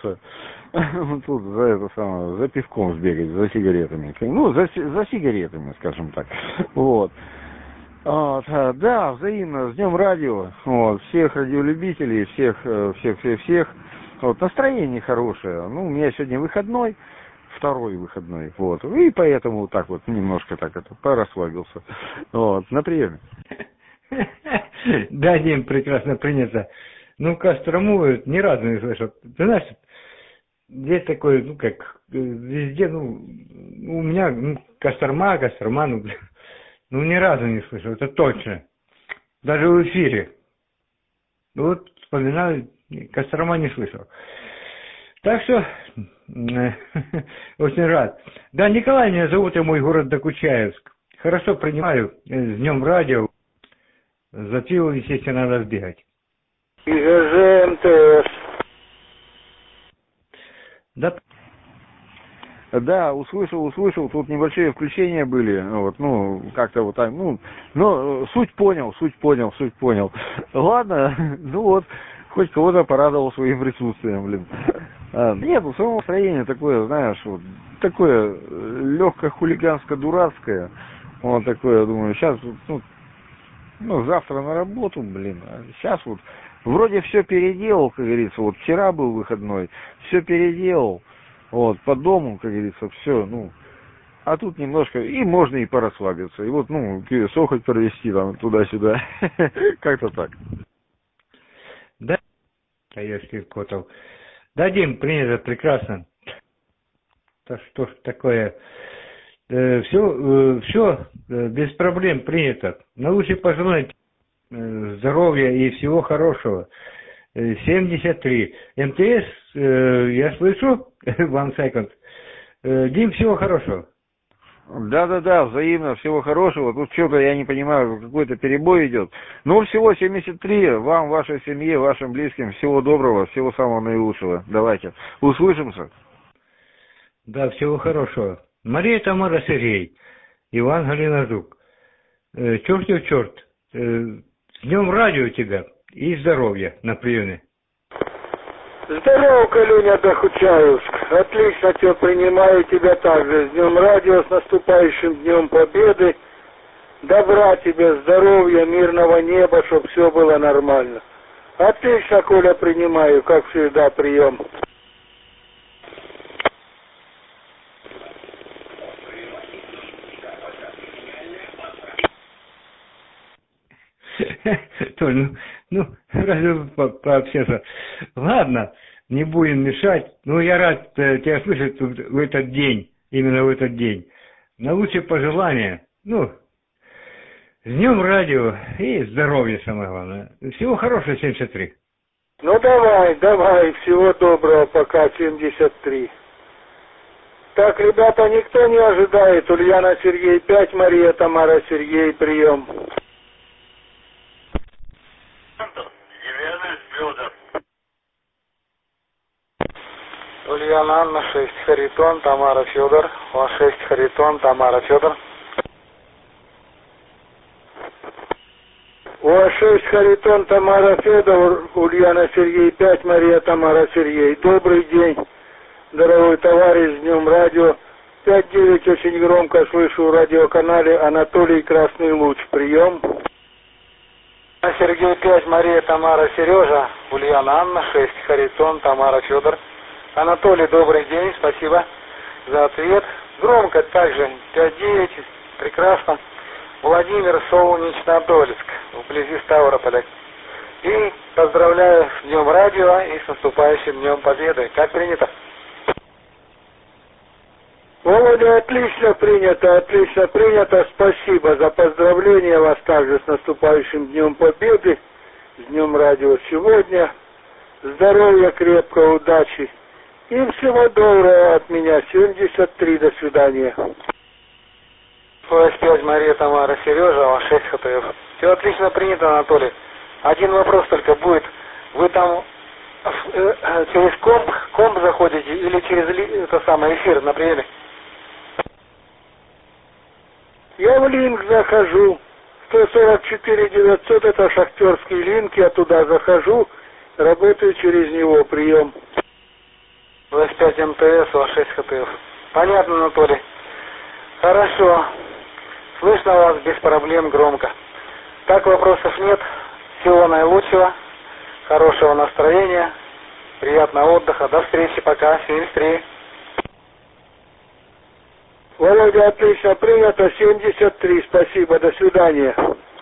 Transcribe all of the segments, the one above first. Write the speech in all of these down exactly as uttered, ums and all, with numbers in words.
тут за это самое, за пивком сбегать, за сигаретами. Ну, за, за сигаретами, скажем так. Вот. Вот, да, взаимно, с Днем Радио. Вот, всех радиолюбителей, всех, всех, всех, всех. Вот, настроение хорошее. Ну, у меня сегодня выходной, второй выходной. Вот. И поэтому вот так вот немножко так это порасслабился. Вот, на приеме. Да, Дим, прекрасно принято. Ну, Кострому ни разу не слышал. Ты знаешь, здесь такой, ну, как везде, ну, у меня, ну, Кострома, Кострома, ну, ну, ни разу не слышал, это точно. Даже в эфире. Вот, вспоминаю, Кострома не слышал. Так что, очень рад. Да, Николай меня зовут, и мой город Докучаевск. Хорошо принимаю, с Днем Радио. За пиво, естественно, надо сбегать. ИГЖ МТС. Да. Да, услышал, услышал, тут небольшие включения были, вот, ну, как-то вот так, ну, но суть понял, суть понял, суть понял. Ладно, ну вот, хоть кого-то порадовал своим присутствием, блин. А, нет, ну, само настроение такое, знаешь, вот, такое легкое хулиганско-дурацкое, вот такое, думаю, сейчас, ну, ну, завтра на работу, блин, а сейчас вот, вроде все переделал, как говорится, вот вчера был выходной, все переделал. Вот, по дому, как говорится, все, ну, а тут немножко, и можно и порасслабиться, и вот, ну, сохоть провести там туда-сюда, как-то так. Да, Таевский Котов. Да, Дим, принято, прекрасно. Да что ж такое, э, все, э, все э, без проблем принято. Наилучшие пожелать э, здоровья и всего хорошего. семьдесят три. МТС, э, я слышу, one second. Э, Дим, всего хорошего. Да-да-да, взаимно, всего хорошего. Тут что-то, я не понимаю, какой-то перебой идет. Ну, всего семьдесят три. Вам, вашей семье, вашим близким всего доброго, всего самого наилучшего. Давайте, услышимся. Да, всего хорошего. Мария Тамара Сергей, Иван Галина Жук. Э, чертов черт, э, с Днем Радио тебя и здоровья на приеме. Здорово, Калюня Докучаевск. Отлично тебя принимаю, тебя также. С Днем Радио, с наступающим Днем Победы. Добра тебе, здоровья, мирного неба, чтобы все было нормально. Отлично, Коля, принимаю, как всегда, прием. Толь, ну, ну, разве по пообщаться. Ладно, не будем мешать. Ну, я рад э, тебя слышать в этот день, именно в этот день. Наилучшие пожелания. Ну, с Днем Радио и здоровья, самое главное. Всего хорошего, семьдесят три. Ну, давай, давай, всего доброго, пока, семьдесят три. Так, ребята, никто не ожидает. Ульяна Сергей пять, Мария Тамара Сергей, прием. Ульяна Анна шесть, Харитон, Тамара Федор. О шесть, Харитон, Тамара Федор. О шесть, Харитон, Тамара Федор, Ульяна Сергей пять, Мария Тамара Сергей. Добрый день, дорогой товарищ, с Днем Радио. пять девять очень громко слышу в радиоканале Анатолий Красный Луч. Прием. Сергей пять, Мария Тамара Сережа, Ульяна Анна шесть, Харитон, Тамара Федор. Анатолий, добрый день, спасибо за ответ. Громко также, пять девять, прекрасно. Владимир, Солнечнодольск, вблизи Ставрополя. И поздравляю с Днем Радио и с наступающим Днем Победы. Как принято? Володя, отлично принято, отлично принято. Спасибо за поздравления вас также с наступающим Днем Победы, с Днем Радио сегодня. Здоровья крепкого, удачи. И всего доброго от меня. семьдесят три, до свидания. пять, Мария Тамара Сережа, шесть, ХТФ. Все отлично принято, Анатолий. Один вопрос только будет. Вы там э, через комп, комп заходите или через это самое эфир на приеме? Я в линк захожу. сто сорок четыре девятьсот, это шахтерский линк, я туда захожу, работаю через него, прием. эс пять эм тэ эс, у вас шесть ха тэ эф. Понятно, Анатолий. Хорошо. Слышно вас без проблем, громко. Так, вопросов нет. Всего наилучшего. Хорошего настроения. Приятного отдыха. До встречи. Пока. семьдесят три. Володя, отлично принято. семьдесят три. Спасибо. До свидания.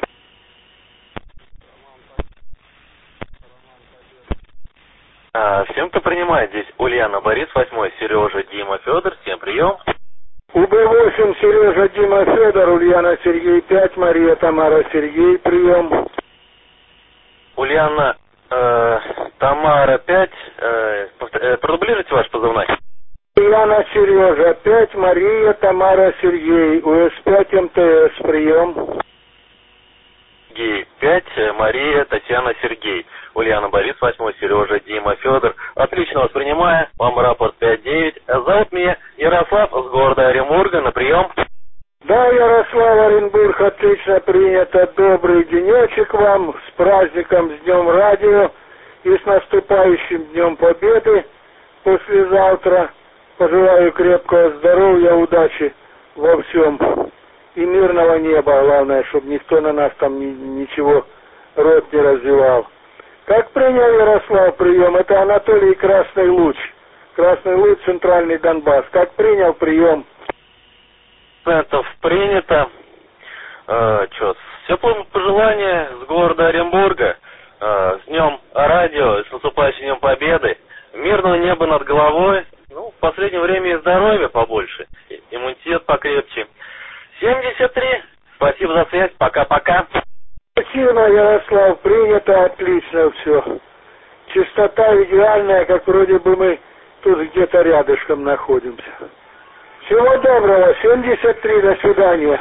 А, всем, кто принимает, здесь Ульяна, Борис, восьмой, Сережа, Дима, Федор, всем прием. У Б восемь Сережа, Дима, Федор, Ульяна, Сергей, пять, Мария, Тамара, Сергей, прием. Ульяна, э, Тамара, пять, э, э, продублируйте ваш позывной. Ульяна, Сережа, пять, Мария, Тамара, Сергей, У С пять эм тэ эс, прием. Сергей, пять, Мария, Татьяна, Сергей. Ульяна, Борис, восьмой, Сережа, Дима, Федор. Отлично воспринимаю. Вам рапорт пять девять. Зовут меня Ярослав с города Оренбурга. На прием. Да, Ярослав, Оренбург, отлично принято. Добрый денечек вам. С праздником, с Днем Радио. И с наступающим Днем Победы. Послезавтра. Пожелаю крепкого здоровья, удачи во всем. И мирного неба, главное, чтобы никто на нас там ни, ничего рот не развивал. Как принял Ярослав прием? Это Анатолий Красный Луч. Красный Луч, Центральный Донбасс. Как принял прием? Процентов принято. Э, чё, все пожелания с города Оренбурга. Э, с Днем Радио, с наступающим Днем Победы. Мирного неба над головой. Ну, в последнее время и здоровья побольше. Иммунитет покрепче. семьдесят три. Спасибо за связь. Пока-пока. Спасибо, Ярослав. Принято, отлично все. Частота идеальная, как вроде бы мы тут где-то рядышком находимся. Всего доброго. семьдесят три. До свидания.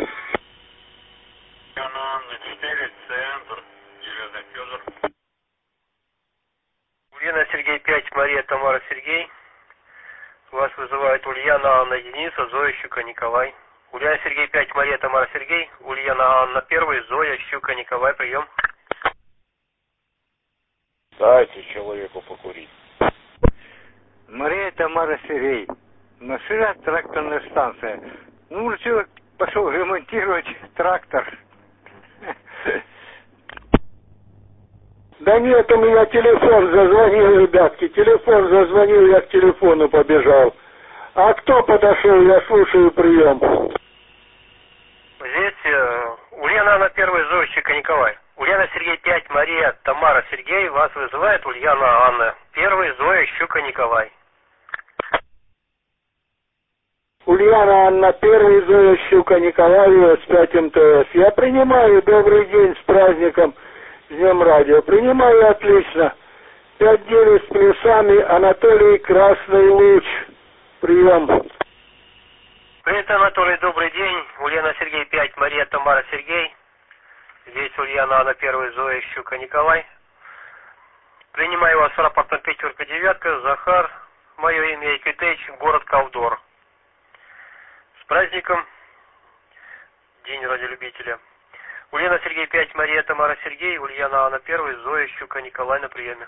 четыре, центр. Железный Федор. Ульяна, Сергей, пять, Мария, Тамара, Сергей. Вас вызывает Ульяна, Анна, Дениса, Зоя, Щука, Николай. Ульяна, Сергей, пять, Мария, Тамара, Сергей. Ульяна, Анна, первый, Зоя, Щука, Николай, прием. Дайте человеку покурить. Мария, Тамара, Сергей. Машина, тракторная станция. Ну, человек пошел ремонтировать трактор. Да нет, у меня телефон зазвонил, ребятки. Телефон зазвонил, я к телефону побежал. А кто подошел? Я слушаю прием. Здесь э, Ульяна, Анна, первый, Зоя, Щука, Николай. Ульяна, Сергей, пять, Мария, Тамара, Сергей. Вас вызывает Ульяна, Анна, первый, Зоя, Щука, Николай. Ульяна, Анна, первый, Зоя, Щука, Николай, У С пять эм тэ эс. Я принимаю. Добрый день, с праздником, с Днем Радио. Принимаю отлично. пять девять с плюсами. Анатолий Красный Луч. Прием. Привет, Анатолий, добрый день. Ульяна, Сергей, пять, Мария, Тамара, Сергей. Здесь Ульяна, Анна, первый, Зоя, Щука, Николай. Принимаю вас с рапортом пятерка, девятка, Захар. Мое имя Якутич, город Ковдор. С праздником. День радиолюбителя. Ульяна, Сергей, пять, Мария, Тамара, Сергей. Ульяна, Анна, первый, Зоя, Щука, Николай на приеме.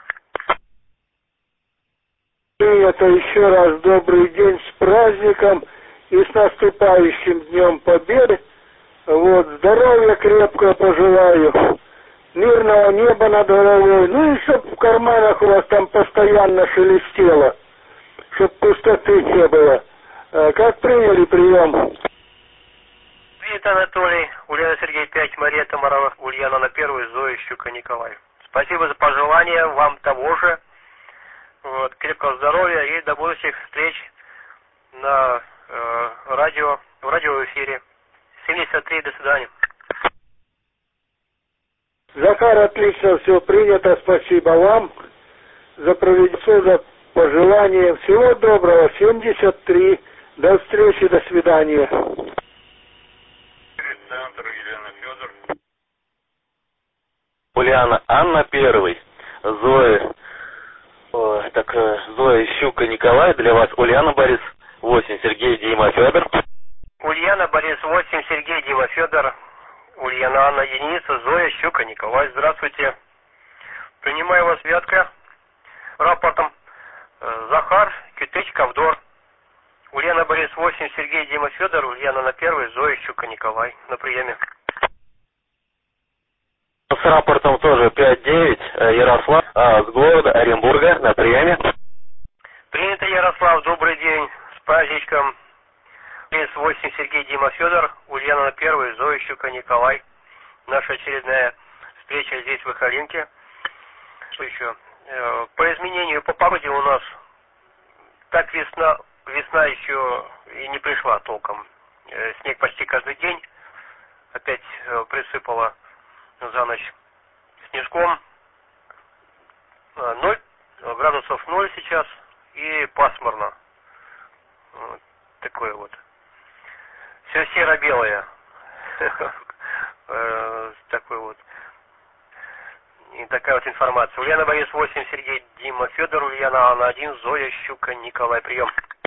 Это еще раз добрый день, с праздником и с наступающим Днем Победы. Вот, здоровья крепкого пожелаю, мирного неба над головой, ну и чтоб в карманах у вас там постоянно шелестело, чтоб пустоты не было. А как приняли прием? Привет, Анатолий. Ульяна, Сергей, пять, Мария, Тамара, Ульяна на первый, Зоя, Щука, Николай. Спасибо за пожелания, вам того же. Вот, крепкого здоровья и до будущих встреч на э, радио, в радиоэфире. семьдесят три, до свидания. Захар, отлично, все принято, спасибо вам за проведение, за пожелания. Всего доброго, семьдесят три, до встречи, до свидания. Центр, Елена, Федор. Ульяна, Анна, первый, Зоя. О, так, Зоя, Щука, Николай, для вас Ульяна, Борис, восемь, Сергей, Дима, Федор. Ульяна, Борис, восемь, Сергей, Дима, Федор. Ульяна, Анна, Дениса, Зоя, Щука, Николай. Здравствуйте. Принимаю вас, Вятка. Рапортом Захар, Кюте. пить ковдор. Ульяна Борис восемь, Сергей Дима Федор, Ульяна на первый, Зоя Щука Николай. На приеме. С рапортом тоже пять девять, Ярослав, а, с города Оренбурга, на приеме. Принято, Ярослав, добрый день, с праздничком. Борис восемь, Сергей Дима Федор, Ульяна на первый, Зоя Щука Николай. Наша очередная встреча здесь в Ихалинке. Что еще? По изменению по погоде у нас так весна, весна еще и не пришла толком. Снег почти каждый день. Опять присыпало за ночь снежком. ноль градусов ноль сейчас и пасмурно. Вот такое вот. Все серо-белое. Такой вот. И такая вот информация. Ульяна Борис восемь, Сергей Дима Федор, Ульяна Анна один, Зоя Щука Николай. Прием.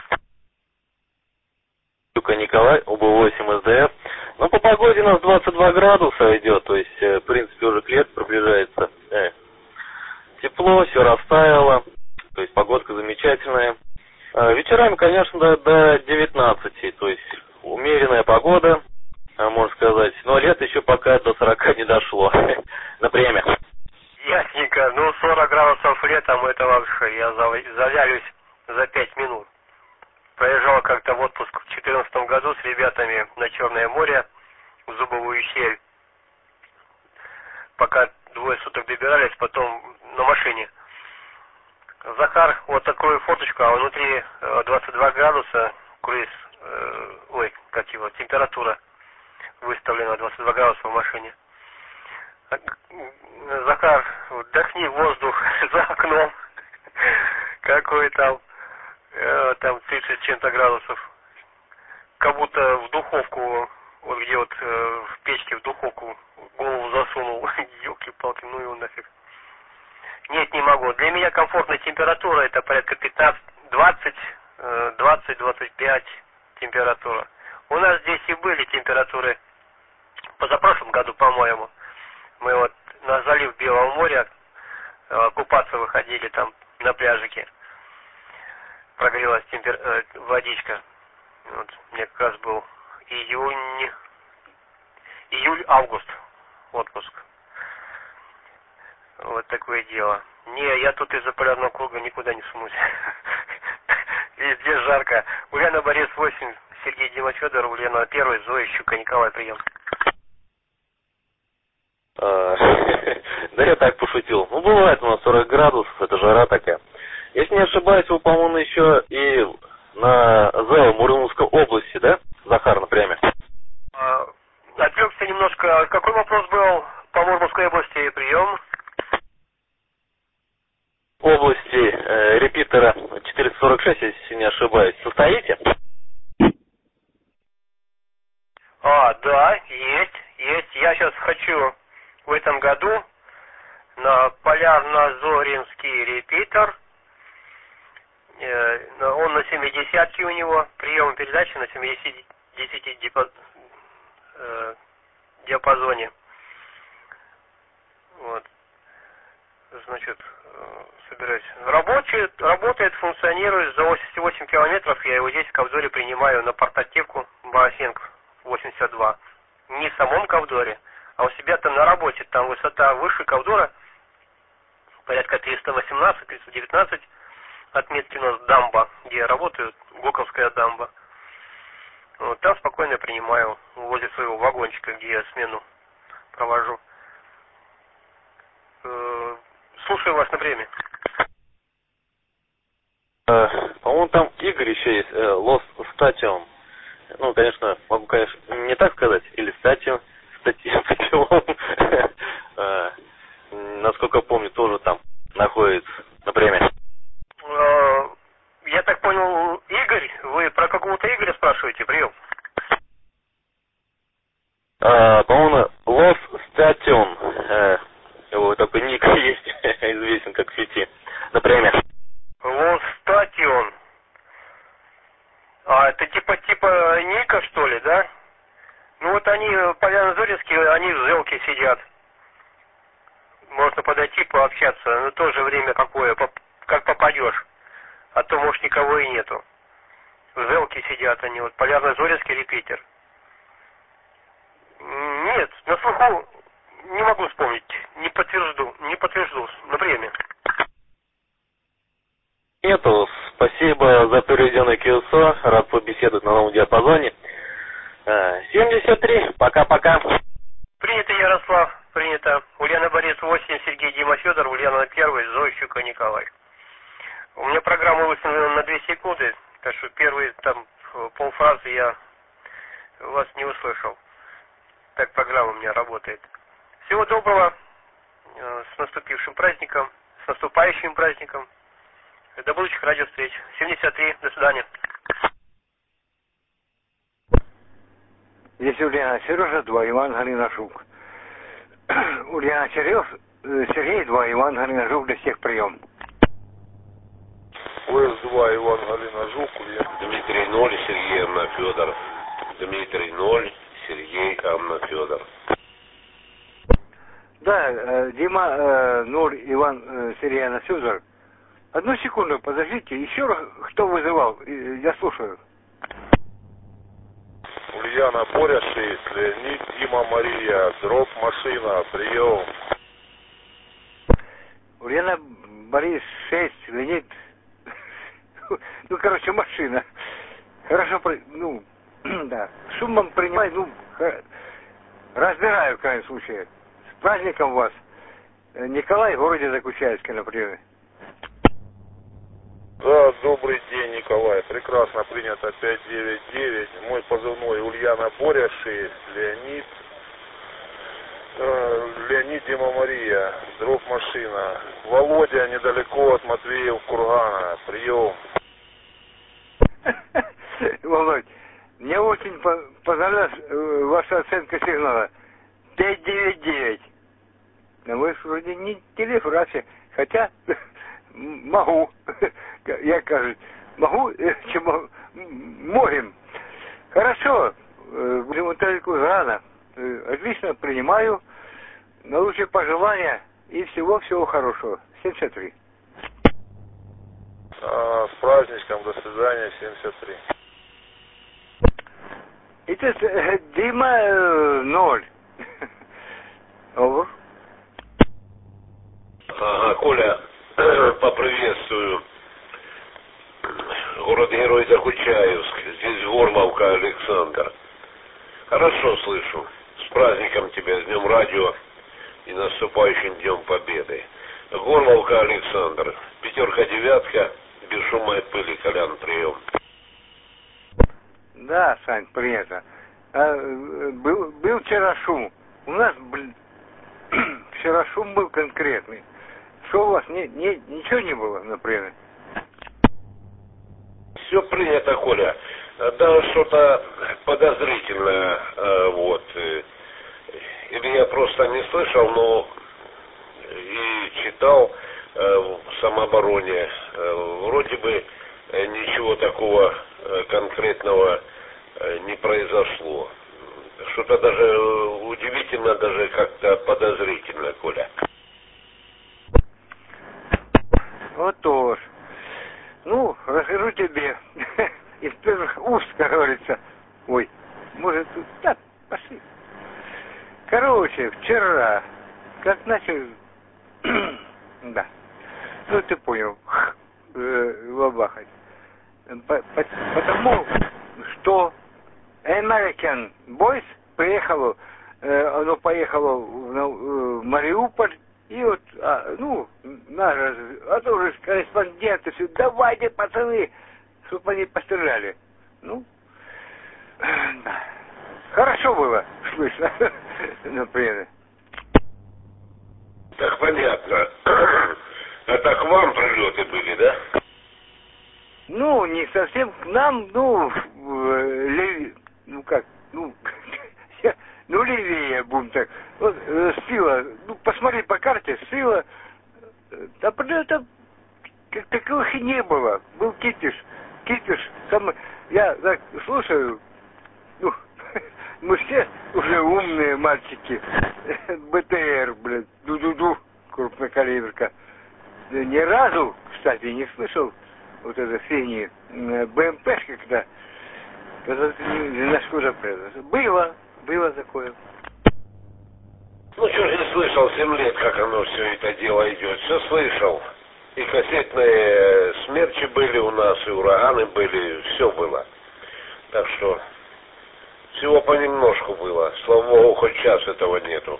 Щука Николай, О Б восемь С Д Ф. Ну, по погоде у нас двадцать два градуса идет, то есть, в принципе, уже к лету приближается. Э, тепло, все растаяло, то есть погодка замечательная. Э, вечерами, конечно, до, до девятнадцати, то есть умеренная погода, можно сказать. Но лето еще пока до сорока не дошло. На приеме. Ясненько. Ну, сорок градусов летом, это вообще, я завялюсь за пять минут. Проезжал как-то в отпуск в две тысячи четырнадцатом году с ребятами на Черное море, в Зубовую щель. Пока двое суток добирались, потом на машине. Захар, вот такую фоточку, а внутри двадцать два градуса, круиз, э, ой, как его, температура выставлена двадцать два градуса в машине. Захар, вдохни воздух за окном. Какой там, э, там тридцать с чем-то градусов. Как будто в духовку, вот где вот э, в печке в духовку голову засунул. Ёлки-палки, ну его нафиг. Нет, не могу. Для меня комфортная температура это порядка пятнадцать, двадцать, двадцать, двадцать пять температура. У нас здесь и были температуры позапрошлом году, по-моему. Мы вот на залив Белого моря э, купаться выходили там на пляжике. Прогрелась темпер... э, водичка. Вот, мне как раз был июнь, июль-август отпуск. Вот такое дело. Не, я тут из-за полярного круга никуда не сунусь. Везде жарко. Ульяна Борис восемь, Сергей Дима Федор, Ульяна первый, Зоя Щука Николай. Прием. Да я так пошутил. Ну, бывает у нас сорок градусов, это жара такая. Если не ошибаюсь, вы, по-моему, еще и на ЗЭО Мурманской области, да, Захар, на приеме? А, отвлекся немножко. Какой вопрос был по Мурманской области? Прием. Области э, репитера четыреста сорок шесть, если не ошибаюсь. Состоите? А, да, есть, есть. Я сейчас хочу в этом году на Полярно-Зоринский репитер. Э, он на семидесятке у него. Прием передачи на семидесяти диапаз... э, диапазоне. Вот. Значит, собираюсь. Рабочий, работает, функционирует. За восемьдесят восемь километров я его здесь в Ковдоре принимаю на портативку Борисенко восемьдесят два. Не в самом Ковдоре, а у себя там на работе. Там высота выше Ковдора, порядка триста восемнадцать - триста девятнадцать. Отметки у нас дамба, где я работаю, Гоковская дамба. Вот, там спокойно принимаю возле своего вагончика, где я смену провожу. Слушаю вас на время. Э, по-моему, там Игорь еще есть, э, Lost Station. Ну, конечно, могу, конечно, не так сказать, или Station, Station. э, насколько помню, тоже там находится на время. Э, я так понял, Игорь, вы про какого-то Игоря спрашиваете? Прием. Э, по-моему, Lost Station. Э, его такой ник есть, известен как в сети. На время. Lost Station. А, это типа типа ника, что ли, да? Ну вот они, Полярно-Зоринские, они в Зелке сидят. Можно подойти, пообщаться. Но тоже время какое, как попадешь. А то, может, никого и нету. В Зелке сидят они, вот Полярно-Зоринский репетер. Нет, на слуху не могу вспомнить. Не подтвержду, не подтвержду на время. Нету. Спасибо за переведенное КСО. Рад побеседовать на новом диапазоне. семьдесят три. Пока-пока. Принято, Ярослав. Принято. Ульяна Борис восемь, Сергей Дима Федор, Ульяна первый, Зоя Щука Николай. У меня программа выставлена на две секунды, так что первые там полфразы я вас не услышал. Так программа у меня работает. Всего доброго. С наступившим праздником. С наступающим праздником. До будущих радиовстреч. семьдесят три. До свидания. Здесь Ульяна Сережа, два, Иван Галина Жук. Ульяна Сереж, Сергей, два, Иван Галина Жук, для всех прием. УС два, Иван Галина Жук, Ульяна. Дмитрий ноль, Сергей Анна Федор. Дмитрий ноль, Сергей Анна Федор. Да, Дима ноль, Иван Сергей Анна Федор. Одну секунду, подождите, еще раз, кто вызывал? Я слушаю. Ульяна Боря шесть, Леонид Дима Мария, дроп машина, прием. Ульяна Борис шесть, Леонид. Ну, короче, машина. Хорошо, ну, да. Шумом принимай, ну, разбираю в крайнем случае. С праздником вас. Николай в городе Закучаевске, например. Да, добрый день, Николай. Прекрасно принято пять девять девять. Мой позывной Ульяна Боря шесть, Леонид. Э, Леонид Дима Мария, дроп машина. Володя недалеко от Матвеев Кургана. Прием. Володь, мне очень понравилась ваша оценка сигнала. пять девять девять. Но вы вроде не телефрase, хотя могу, я кажу, могу, чем можем. Хорошо, будем вот так рано. Отлично, принимаю. Наилучшие пожелания и всего-всего хорошего. семьдесят три. А, с праздничком, до свидания, семьдесят три. Это Дима ноль. Over. Ага, Коля, поприветствую. Город-герой Закучаевск. Здесь Горловка Александр. Хорошо слышу. С праздником тебя, с Днем Радио и наступающим Днем Победы. Горловка Александр. Пятерка-девятка. Без шума и пыли. Колян, прием. Да, Сань, принято. А, был, был вчера шум. У нас, блин, вчера шум был конкретный. Что у вас, не, не, ничего не было, например? Все принято, Коля. Да, что-то подозрительное, вот. Или я просто не слышал, но и читал в самообороне. Вроде бы ничего такого конкретного не произошло. Что-то даже удивительно, даже как-то подозрительно, Коля. Вот тоже. Ну, расскажу тебе из первых уст, как говорится. Ой, может, тут... Да, пошли. Короче, вчера, как начал... да. Ну, ты понял. Бабахать. Потому что American Boys приехало, оно поехало в Мариуполь, и вот, а, ну, наш, а то уже корреспонденты все, давайте, пацаны, чтобы они постреляли. Ну, да. Хорошо было, слышно, например. Так понятно. Это к вам прилеты были, да? Ну, не совсем к нам, ну, левее, ну как, ну, ну левее, будем так. Вот, э, сила, ну, посмотри по карте, сила, да, это, как таковых и не было. Был Китиш, Китиш, там, я так слушаю, ну, мы все уже умные мальчики, БТР, блядь, ду-ду-ду, крупнокалиберка. Ни разу, кстати, не слышал вот этой фигни, БМПшки, когда, когда ты на Шкода Преза. Было, было такое. Ну, что же не слышал, семь лет, как оно все это дело идет. Все слышал. И кассетные смерчи были у нас, и ураганы были, все было. Так что всего понемножку было. Слава Богу, хоть сейчас этого нету.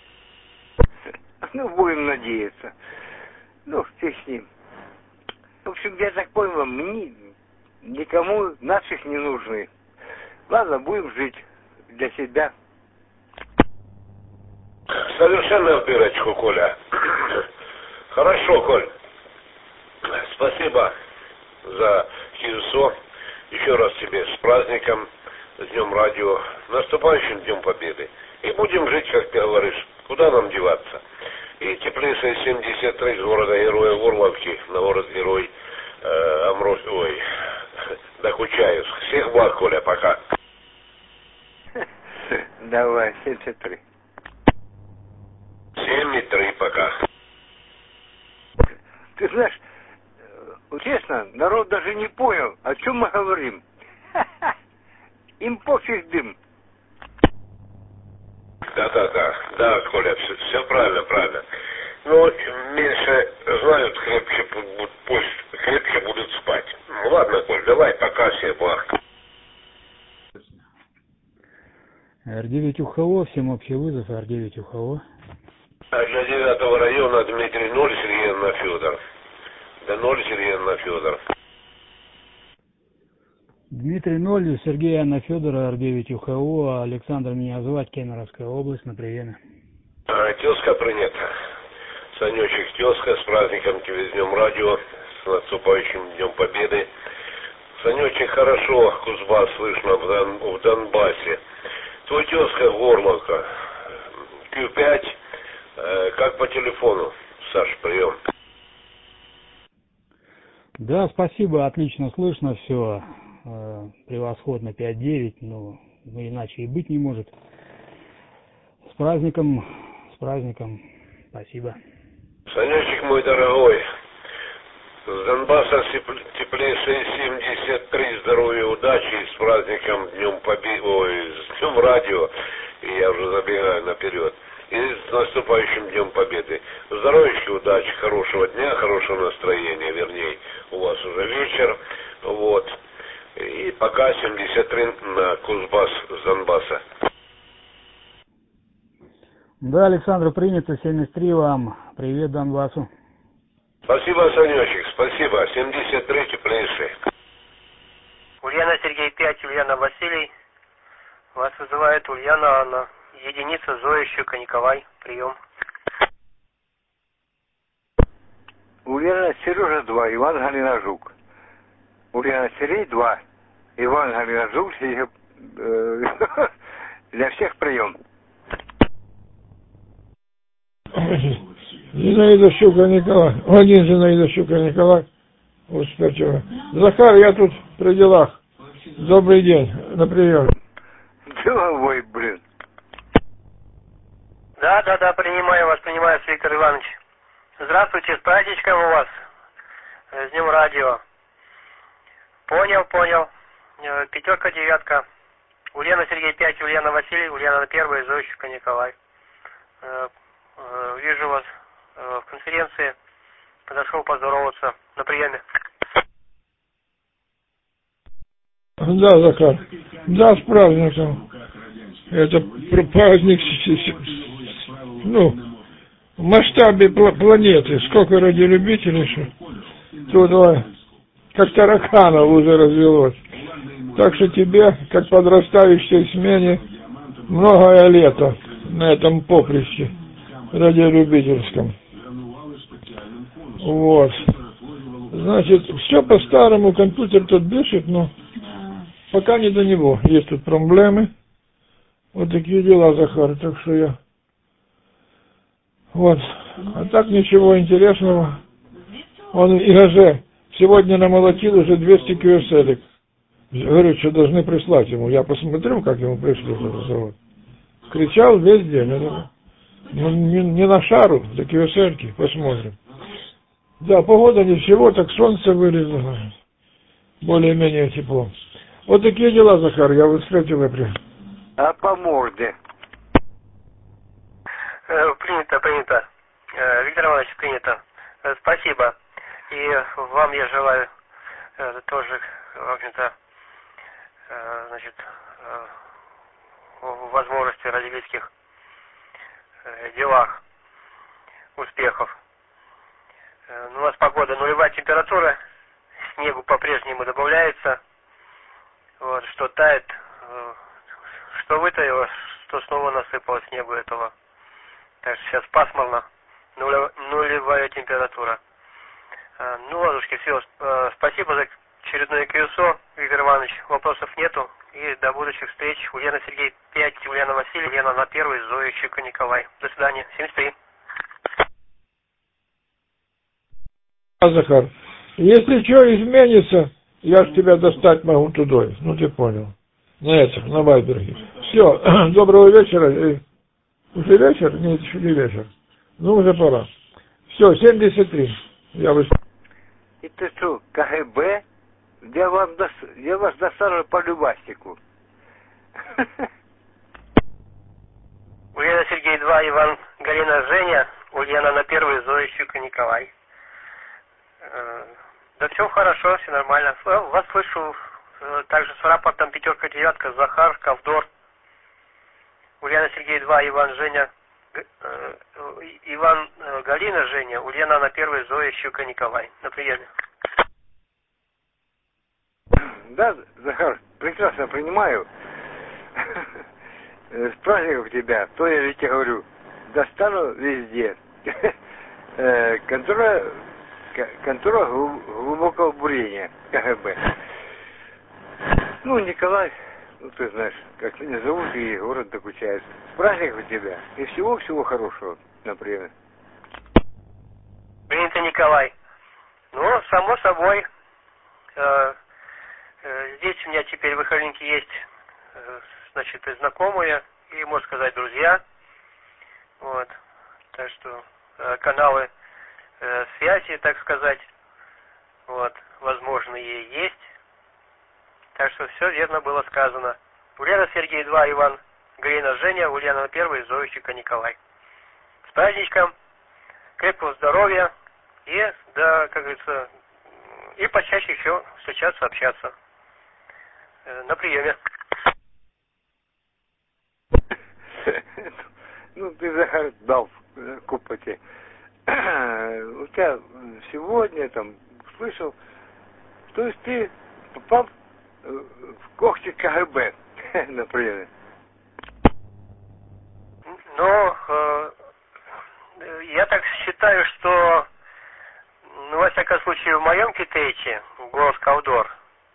Ну, будем надеяться. Ну, фиг с ним. В общем, я так понял, мне, никому наших не нужны. Ладно, будем жить для себя. Совершенно в дырочку, Коля. Хорошо, Коль. Спасибо за хизо. Еще раз тебе с праздником, с Днем Радио, наступающим Днем Победы. И будем жить, как ты говоришь. Куда нам деваться? И теплейшая семьдесят три с города-героя Горловки на город-герой э, Амрос... Ой, Докучаевск. Всех благ, Коля, пока. Давай, семьдесят три. семь и три пока. Ты знаешь, честно, народ даже не понял, о чем мы говорим. Им пофиг дым. Да-да-да, да, Коля, все, все правильно, правильно. Ну, меньше знают, крепче будут, пусть крепче будут спать. Ну ладно, Коль, давай, пока, всех благ. эр девять Ухово, всем общий вызов, эр девять Ухово. А для девятого района Дмитрий ноль, Сергей Анна Федор. Да ноль, Сергей Анна Федор. Дмитрий ноль, Сергей Анна Федора, эр девять Ухово, Александр меня звать, Кемеровская область, на приеме. А, тезка принята. Санечек, тезка, с праздником тебя, с Днем Радио, с наступающим Днем Победы. Санечек, хорошо, Кузбасс слышно в, Дон, в Донбассе. Твой тезка Горловка, Q пять, э, как по телефону. Саш, прием. Да, спасибо, отлично слышно все, э, превосходно пять девять, но ну, иначе и быть не может. С праздником, с праздником, спасибо. Санечек мой дорогой, с Донбасса теплейшие семьдесят три, здоровья, удачи, с праздником Днем Победы, ой, с Днем Радио, и я уже забегаю наперед. И с наступающим Днем Победы. Здоровья, удачи, хорошего дня, хорошего настроения, вернее, у вас уже вечер, вот. И пока семьдесят три на Кузбасс с Донбасса. Да, Александр, принято, семьдесят три вам. Привет Донбассу. Спасибо, Санечек, спасибо. семьдесят три теплейший. Ульяна Сергей пять, Ульяна Василий. Вас вызывает Ульяна Анна. Единица Зоя Щука Николай. Прием. Ульяна Сережа два, Иван Галина Жук. Ульяна Сергей два, Иван Галина Жук. Для всех прием. Зинаида Щука Николай. Один Зинаида Щука Николай. Успечева. Захар, я тут при делах. Добрый день. На прием. Деловой, блин. Да, да, да, принимаю вас, принимаю, Виктор Иванович. Здравствуйте, с праздничком у вас. С Днем Радио. Понял, понял. Пятерка, девятка. Ульяна Сергей пять, Ульяна Василий, Ульяна первая, Зоя Щука Николай. Вижу вас в конференции. Подошел поздороваться. На приеме. Да, Захар. Да, с праздником. Это праздник, ну, в масштабе планеты. Сколько радиолюбителей, что тут как тараканов уже развелось. Так что тебе, как подрастающей смене, многое лето на этом поприще радиолюбительском. Вот. Значит, все по-старому, компьютер тут дышит, но пока не до него. Есть тут проблемы. Вот такие дела, Захар. Так что я... Вот. А так ничего интересного. Он ИГЖ сегодня намолотил уже двести кью эс элек. Говорит, что должны прислать ему. Я посмотрю, как ему пришли этот завод. Кричал весь день. Ну, не, не на шару, за кью эс эльки. Посмотрим. Да, погода ничего, так солнце вылезло. Более-менее тепло. Вот такие дела, Захар, я вот встретил апрель. А по морде? Э, принято, принято. Э, Виктор Иванович, принято. Э, спасибо. И вам я желаю э, тоже, в общем-то, э, значит, э, возможности в родительских э, делах, успехов. Э, ну, у нас погода нулевая температура, снегу по-прежнему добавляется, вот, что тает, э, что вытаило, что снова насыпало снегу этого. Так что сейчас пасмурно, нулев, нулевая температура. Э, ну, ладушки, все, э, спасибо за очередное КСО, Виктор Иванович, вопросов нету. И до будущих встреч. Ульяна Сергей пять, Ульяна Василий, Ульяна на первый, Зоя Щука Николай. До свидания. семьдесят три. А, Захар, если что изменится, я ж тебя достать могу тудой. Ну, ты понял. На этом, на Вайберге. Все, доброго вечера. Уже вечер? Нет, еще не вечер. Ну, уже пора. Все, семьдесят три. Я вы... И ты что, КГБ? Я, вам дос... я вас достану по любастику. Ульяна Сергей два, Иван, Галина Женя, Ульяна на первый, Зоя Щука Николай. Э, да все хорошо, все нормально. Вас слышу э, также с рапортом пятерка, девятка, Захар, Ковдор. Ульяна Сергей два, Иван, Женя, э, Иван, э, Галина, Женя, Ульяна на первый, Зоя Щука Николай. На приеме. Да, Захар, прекрасно принимаю. С праздником тебя, то я ведь тебе говорю, достану везде. Контора, контора глубокого бурения, КГБ. Ну, Николай, ну ты знаешь, как меня зовут, и город докучает. С праздником тебя, и всего-всего хорошего, например. Принято, Николай. Ну, само собой, э, здесь у меня теперь в Ихалинке есть, значит, и знакомые, и, можно сказать, друзья. Вот. Так что каналы связи, так сказать, вот, возможные есть. Так что все верно было сказано. Ульяна Сергей два, Иван, Галина Женя, Ульяна первый, Зоя Щука Николай. С праздничком, крепкого здоровья и, да, как говорится, и почаще еще встречаться, общаться. На приеме. Ну, ты, Захар, дал купоте. У тебя сегодня, там, слышал, то есть ты попал в когти КГБ, например. Ну, э, я так считаю, что, ну, во всяком случае, в моем китайче, голос Ковдор,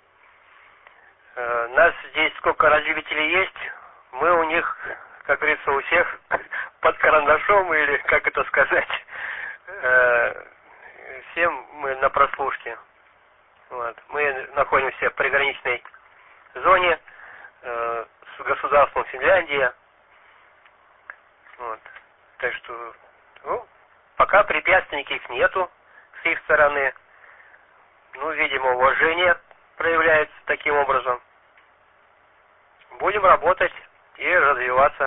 э, нас здесь сколько разлюбителей есть, мы у них, как говорится, у всех под карандашом, или как это сказать, э, всем мы на прослушке. Вот. Мы находимся в приграничной зоне э, с государством Финляндия. Вот. Так что, ну, пока препятствий никаких нету с их стороны. Ну, видимо, уважение проявляется таким образом. Будем работать и развиваться.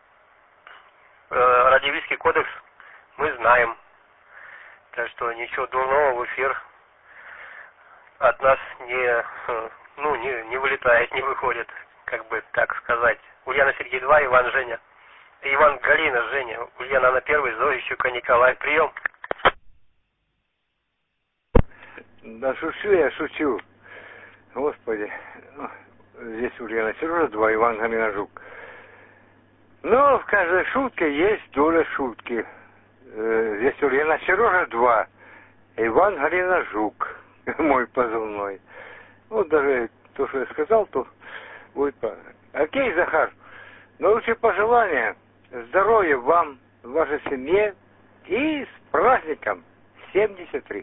Э, Радивильский кодекс мы знаем. Так что ничего дурного в эфир от нас не, ну, не, не вылетает, не выходит, как бы так сказать. Ульяна Сергей два, Иван, Женя. Иван, Галина, Женя. Ульяна на первый, Зоя Щука Николай. Прием. Да шучу я, шучу. Господи. Здесь Ульяна Сережа два, Иван, Галина, Жук. Но в каждой шутке есть доля шутки. Здесь Ульяна Сережа два, Иван, Галина, Жук. Мой позывной. Вот даже то, что я сказал, то будет... Окей, Захар. Наилучшие пожелания. Здоровья вам, вашей семье. И с праздником семьдесят три.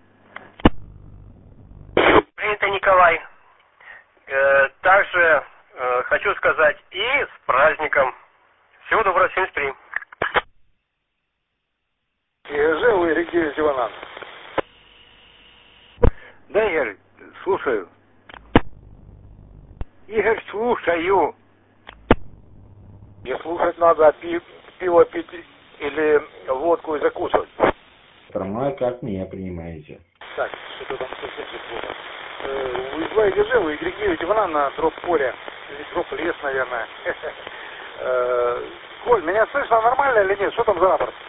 Принято, Николай. Э, также э, хочу сказать и с праздником. Всего доброго, семьдесят три. ИГЖ, Игорь Иванов. Да, Игорь, слушаю. Игорь, слушаю. Не слушать надо, а пи пиво пить или водку и закусывать. Трамвай как меня принимаете? Так, что-то там совсем плохо. Э, у два ЕГЖ, у Y девять Ивана на дроп поле. Или дроп лес, наверное. Э, Коль, меня слышно нормально или нет? Что там за рапорт?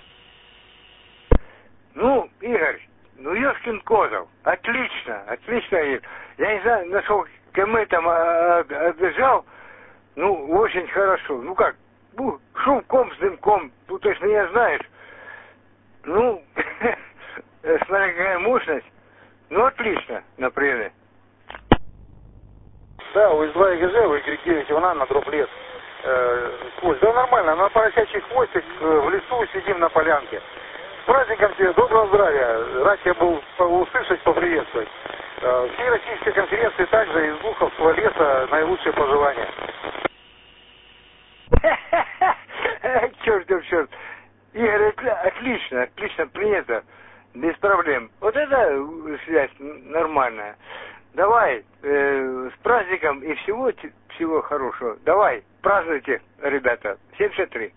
Ну, Игорь, ну ёшкин козел. Отлично, отлично, Игорь. Я не знаю, на сколько км там отбежал. Ну, очень хорошо. Ну как, ну, шумком с дымком, ну точно не знаешь. Ну, смотря какая мощность. Ну, отлично, например. Да, у два ЕГЖ, у Y девять Ивана на дроп лес. Э, Коль, да нормально, на поросячий хвостик э, в лесу сидим на полянке. С праздником тебе, доброго здравия. Рад тебя был услышать, поприветствовать. Э, всей российской конференции также из Глуховского леса наилучшие пожелания. Чертов черт. Игорь, отлично, отлично принято. Без проблем. Вот это связь нормальная. Давай, э, с праздником и всего, всего хорошего. Давай, празднуйте, ребята. семьдесят три.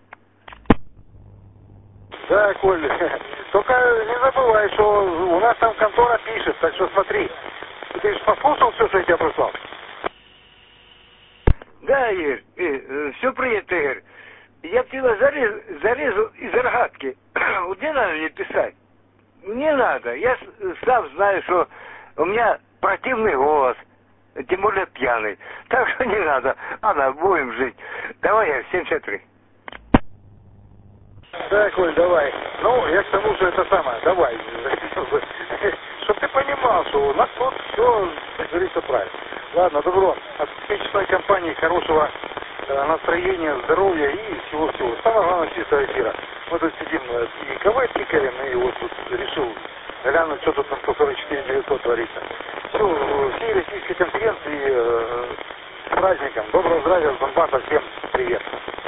Да, Коль, только не забывай, что у нас там контора пишет, так что смотри. Ты же послушал все, что я тебе прислал? Да, Игорь, э, все принято, Игорь. Я тебя зарез, зарезал из рогатки. Вот не надо мне писать. Не надо. Я сам знаю, что у меня противный голос. Тем более пьяный. Так что не надо. Ладно, будем жить. Давай, я семьдесят три. Да, Коль, давай. Ну, я к тому же это самое. Давай. Чтоб ты понимал, что у нас тут все, как говорится, правильно. Ладно, добро. От отечественной компании хорошего настроения, здоровья и всего-всего. Самое главное, чистого эфира. Мы тут сидим и КВ тикаем, и вот тут решил глянуть, что тут на сто сорок четыре девятьсот творится. Все, всей российской конференции э, с праздником. Доброго здравия, с Донбасса. Всем привет.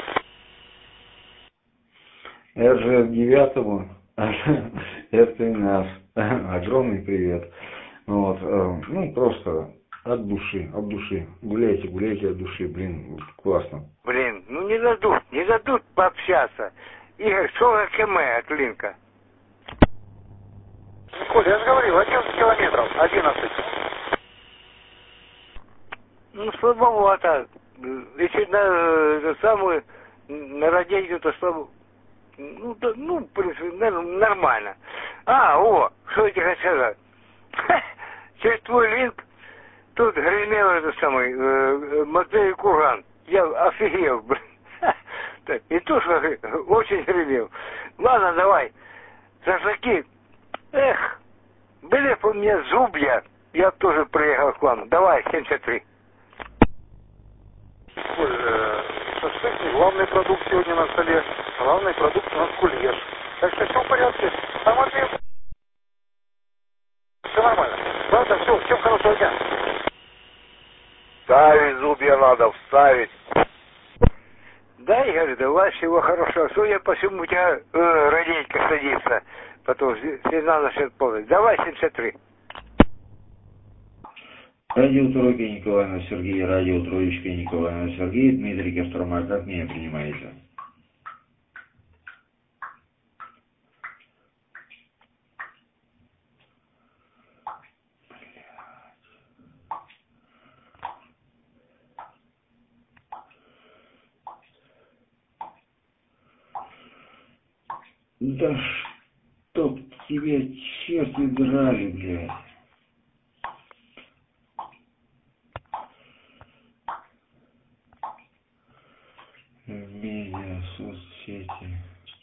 эр жэ эф девятому, это и нас. Огромный привет. Вот, ну, просто от души, от души. Гуляйте, гуляйте от души, блин, классно. Блин, ну не дадут, не дадут пообщаться. Игорь, сорок километров от Линка. Коля, я же говорил, одиннадцать километров, одиннадцать. Ну, слабовато. Если на это самое, на радио, то слабо. Ну, да, ну, в принципе, нормально. А, о, что я тебе хочу сказать. Через твой линк тут гремел этот самый э, Матвей Курган. Я офигел, блин. И тоже очень гремел. Ладно, давай. Шашлыки. Эх, были бы у меня зубья, я бы тоже приехал к вам. Давай, семьдесят три. Шашлык не главный продукт сегодня на столе. Главный продукт у нас кулеш. Так что все в порядке. Там ответ. Все нормально. Ладно, все, всем хорошего дня. Ставить зубья надо, вставить. Да, Игорь, давай, всего хорошего. Судя по всему, у тебя э, родейка садится. Потом всегда насчет полностью. Давай, семьдесят три. Радио Тройка Николаевна Сергей, радио Троечка Николаевна Сергей, Дмитрий Кострома, как меня принимаете? Да чтоб тебя черти драли, блядь. В медиа, соцсети.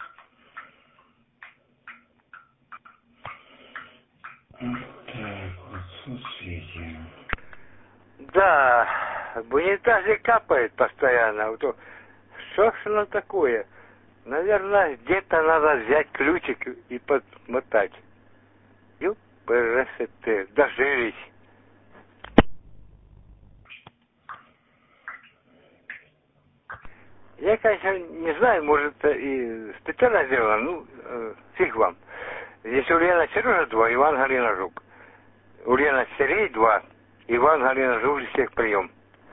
Вот так вот, соцсети. Да, в унитазе капает постоянно. Вот, что ж оно такое? Наверное, где-то надо взять ключик и подмотать. Ёпрст, дожились. Я, конечно, не знаю, может, и специально сделано, ну, э, фиг вам. Здесь Ульяна Сережа два, Иван Галина Жук. Ульяна Сергей два, Иван Галина Жук, всех прием.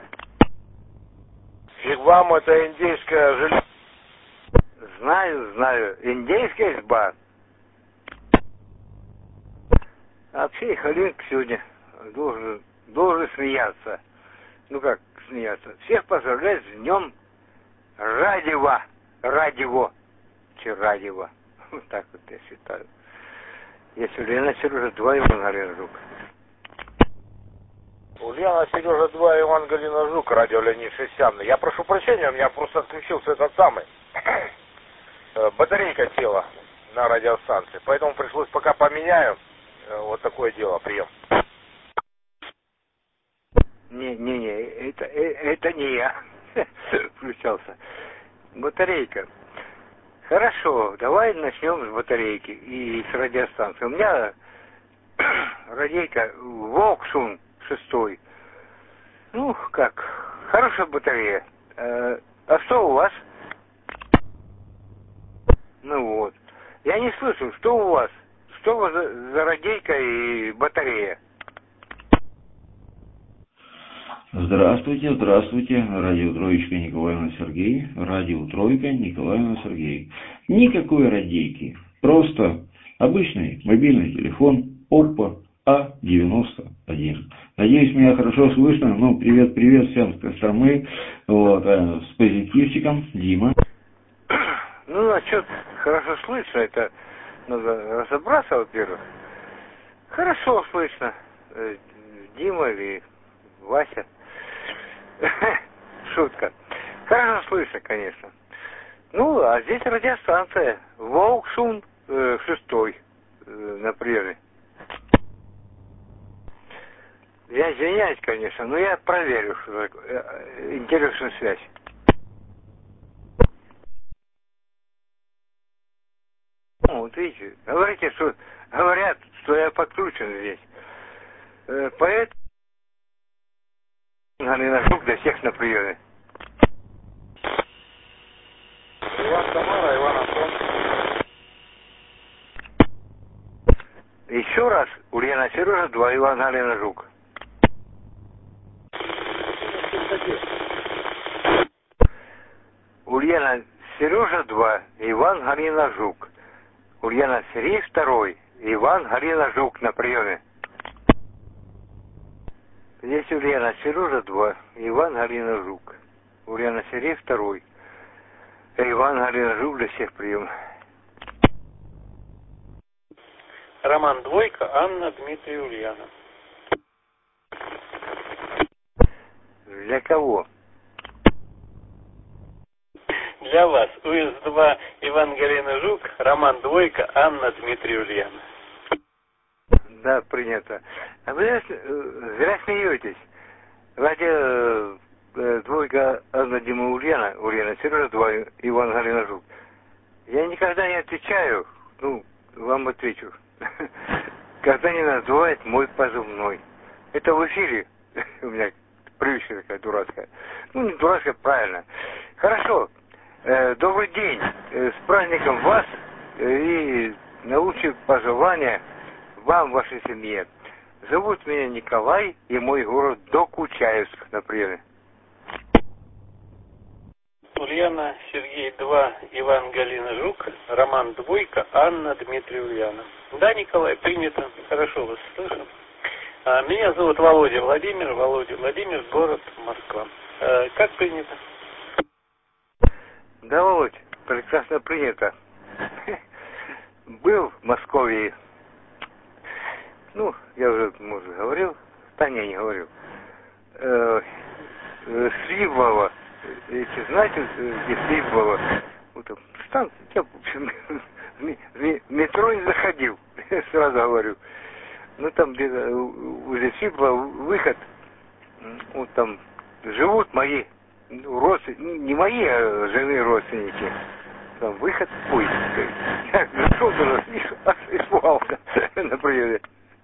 Фиг вам, это индейская железо. Знаю, знаю. Индейская изба. А вообще Халинка сегодня должен, должен смеяться. Ну как смеяться? Всех поздравлять с днем Радива. Радиво. Че Радива. Вот так вот я считаю. Если Ульяна Сережа два, Иван Галина Жук. Ульяна Сережа два, Иван Галина Жук, радио Леонид Шестьян. Я прошу прощения, у меня просто отключился этот самый. Батарейка села на радиостанции, поэтому пришлось пока поменяю. Вот такое дело, прием. Не-не-не, это, это не я включался. Батарейка. Хорошо, давай начнем с батарейки и с радиостанции. У меня радийка Волксун шестой. Ну, как, хорошая батарея. А что у вас? Ну вот. Я не слышу, что у вас? Что у вас за, за радийка и батарея? Здравствуйте, здравствуйте. Радио Троечка Николаевна Сергей. Радио Тройка Николаевна Сергей. Никакой радийки. Просто обычный мобильный телефон Oppo а девяносто один. Надеюсь, меня хорошо слышно. Ну, привет-привет всем с Костромы. Вот, а, с позитивчиком. Дима. Ну, а что хорошо слышно, это надо разобраться, во-первых. Хорошо слышно. Дима или Вася. Шутка. Хорошо слышно, конечно. Ну, а здесь радиостанция. Волкшун э, шестой, э, например. Я извиняюсь, конечно, но я проверю, что такое. Интересная связь. Ну, вот видите, говорите, что говорят, что я подключен здесь. Э, поэтому Галина Жук для всех на приеме. Иван Тамара, Иван Антон. Еще раз, Ульяна Сережа два, Иван Галина Жук. Ульяна Сережа два, Иван Галина Жук. Ульяна Сергей второй, Иван Галина Жук на приеме. Здесь Ульяна Сережа два, Иван Галина Жук. Ульяна Сергей второй, Иван Галина Жук для всех прием. Роман Двойка, Анна, Дмитрий, Ульяна. Для кого? Для вас. УС два, Иван Галина Жук, Роман Двойка, Анна, Дмитрий, Ульяна. Да, принято. А вы зря смеетесь. Радио э, Двойка, Анна, Дима, Ульяна, Ульяна Сережа два, Иван Галина Жук. Я никогда не отвечаю, ну, вам отвечу. Когда не называют мой позывной. Это в эфире у меня привычка такая дурацкая. Ну, не дурацкая, правильно. Хорошо. Э, добрый день. Э, с праздником вас э, и наилучшие пожелания вам, вашей семье. Зовут меня Николай, и мой город Докучаевск, например. Ульяна, Сергей два, Иван Галина Жук, Роман Двойка, Анна, Дмитрий, Ульяна. Да, Николай, принято. Хорошо вас слышу. А, меня зовут Володя Владимир, Володя Владимир, город Москва. А, как принято? Да, Володь, прекрасно принято. Был в Москве. Ну, я уже, может, говорил. Да, не, не говорил. Э, э, Свиблова. Эти, знаете, где Свиблова? Вот там станция. Я, в общем, в метро не заходил. Сразу говорю. Ну, там где-то возле Свиблова выход. Вот там живут мои родственники. Не мои, а жены родственники. Там выход в поезд. Я зашел туда, испугался на приеме.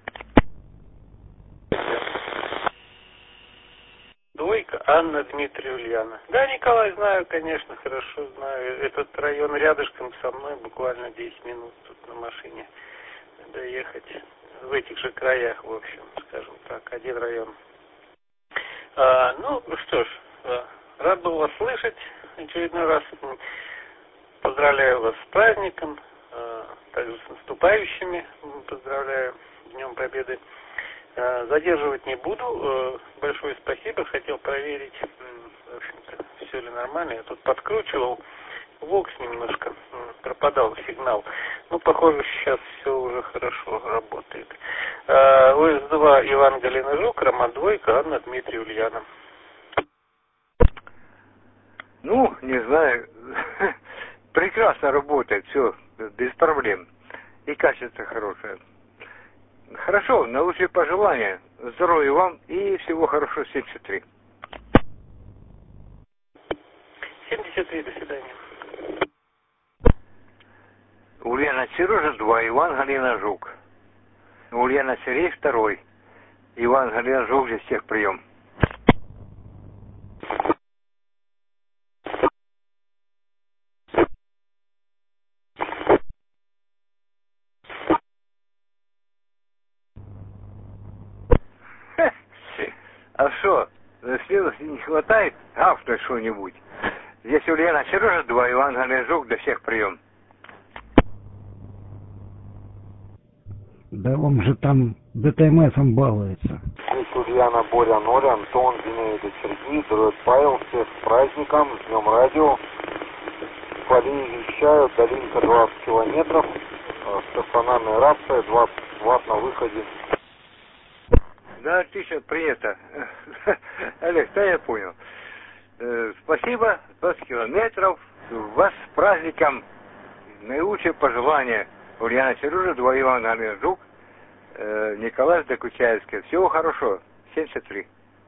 Двойка, Анна, Дмитрий, Ульяна. Да, Николай, знаю, конечно, хорошо знаю. Этот район рядышком со мной, буквально десять минут тут на машине доехать. в этих же краях, в общем, скажем так, один район. А, ну, что ж, рад был вас слышать очередной раз. Поздравляю вас с праздником, также с наступающими, поздравляю с Днем Победы. Задерживать не буду. Большое спасибо. Хотел проверить, в общем-то, все ли нормально. Я тут подкручивал вокс немножко, пропадал сигнал. Ну, похоже, сейчас все уже хорошо работает. о эс два Иван Галина Жук, Роман Двойка, Анна Дмитрий Ульяна. Ну, не знаю. Прекрасно работает, все, без проблем. И качество хорошее. Хорошо, наилучшие пожелания. Здоровья вам и всего хорошего. семьдесят три. семьдесят три, до свидания. Ульяна Сережа два, Иван Галина Жук. Ульяна Сергей второй. Иван Галина Жук, здесь всех прием. А что, следовательно, не хватает гавкнуть что-нибудь? Здесь Ульяна Сережа два, Иван Галина Жук, до всех прием. Да он же там ДТМСом балуется. Здесь Ульяна, Боря, ноль, Антон, Зинаида, Сергей, Дроид Павел, всех с праздником, с Днем Радио. Полей вещают, долинка двадцать километров, стационарная рация, двадцать ватт на выходе. Да, отлично, принято. Олег, да, я понял. Э, спасибо, двадцать километров. Вас с праздником. Наилучшие пожелания. Ульяна Сережа, два, Иван Галина Жук, э, Николай Докучаевский. Всего хорошего. семьдесят три.